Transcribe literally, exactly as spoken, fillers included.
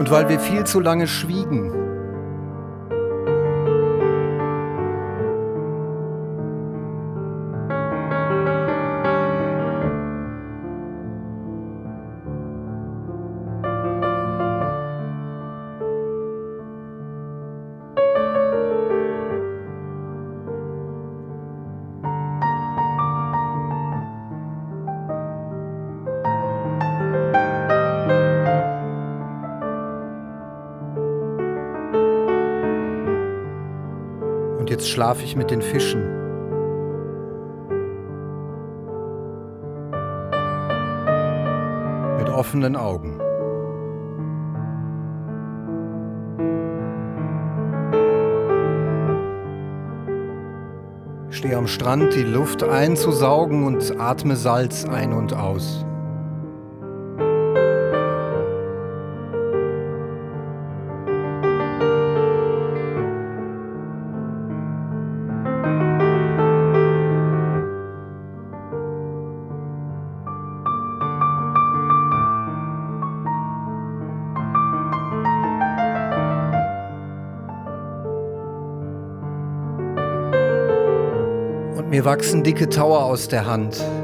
und weil wir viel zu lange schwiegen. Und jetzt schlafe ich mit den Fischen. Mit offenen Augen. Ich stehe am Strand, die Luft einzusaugen und atme Salz ein und aus. Und mir wachsen dicke Taue aus der Hand.